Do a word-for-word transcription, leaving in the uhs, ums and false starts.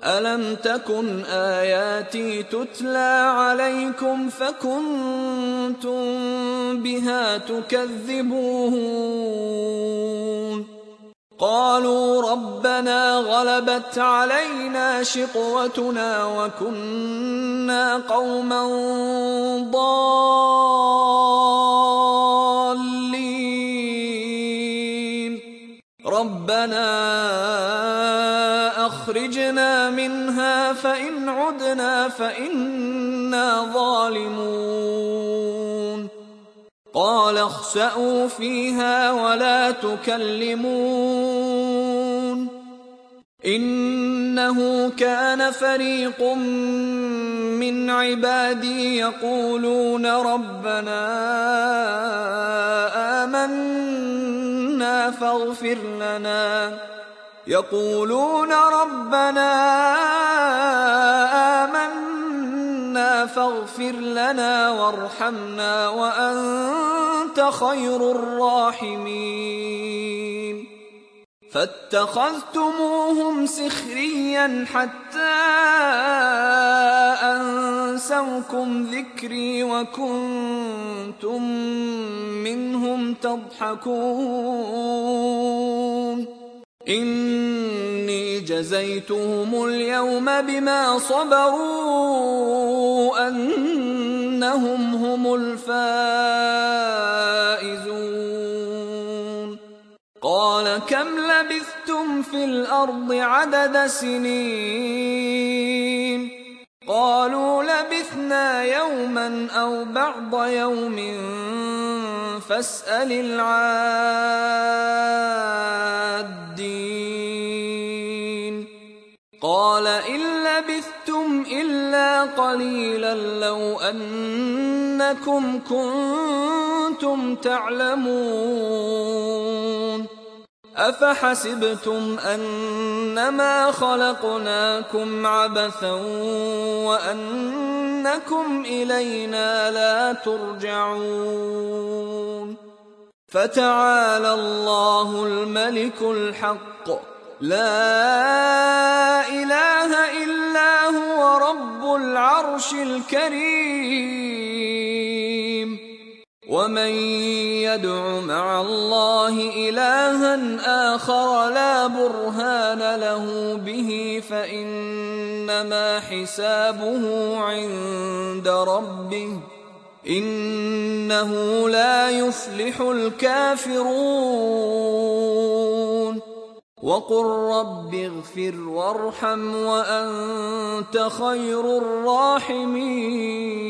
ألم تكن آياتي تتلى عليكم فكنتم بها تكذبون قالوا ربنا غلبت علينا شقوتنا وكنا قوما ضالين ربنا أخرجنا منها فإن عدنا فإنا ظالمون قال اخسئوا فيها ولا تكلمون إنه كان فريق من عبادي يقولون ربنا آمنا فاغفر لنا يقولون ربنا آمنا فاغفر لنا وارحمنا وأنت خير الراحمين فاتخذتموهم سخريا حتى أنسوكم ذكري وكنتم منهم تضحكون إني جزيتهم اليوم بما صبروا أنهم هم الفائزون قال كم لبثتم في الأرض عدد سنين قالوا لبثنا يوما أو بعض يوم فاسأل العادين قال إن لبثتم إلا قليلا لو أنكم كنتم تعلمون أفحسبتم أنما خلقناكم عبثا وأنكم إلينا لا ترجعون فتعالى الله الملك الحق لا إله إلا هو رب العرش الكريم ومن يدع مع الله إلها آخر لا برهان له به فإنما حسابه عند ربه إنه لا يفلح الكافرون وقل رب اغفر وارحم وأنت خير الراحمين